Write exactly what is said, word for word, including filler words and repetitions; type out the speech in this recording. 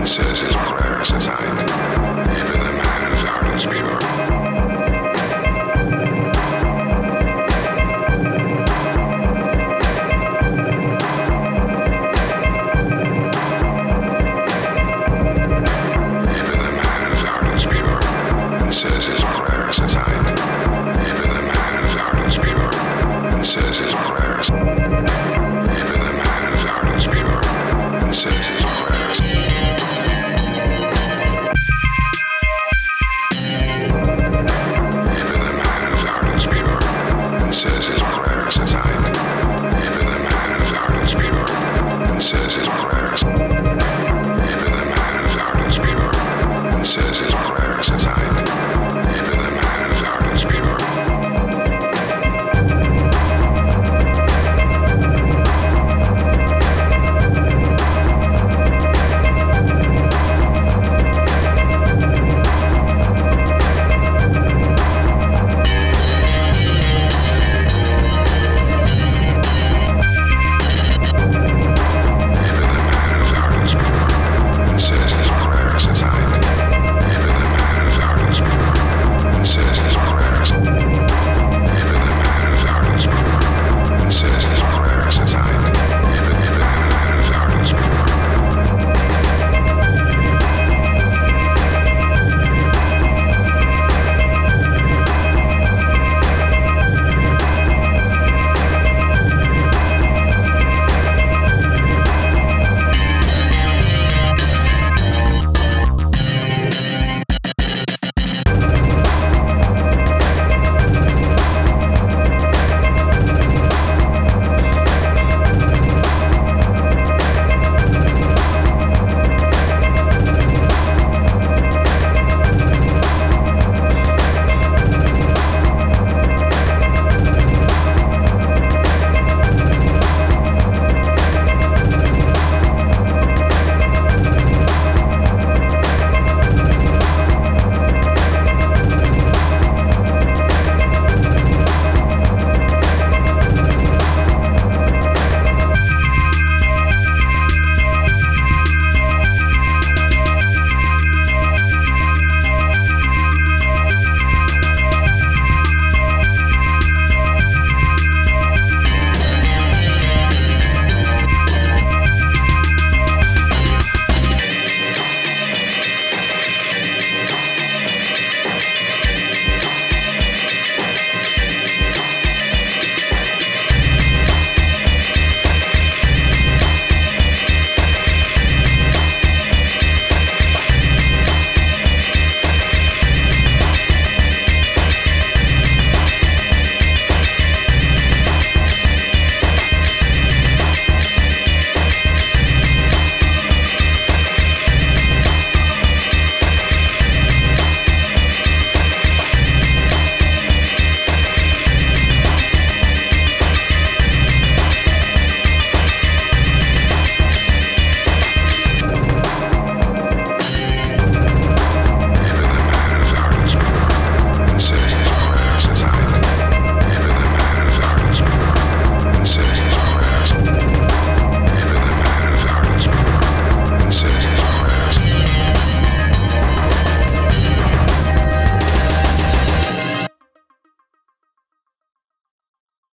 says his prayers at night, even the man whose heart is pure. Even the man whose heart is pure, and says his prayers at night. Even the man whose heart is pure, and says his prayers. Even the man whose heart is pure, and says his prayers.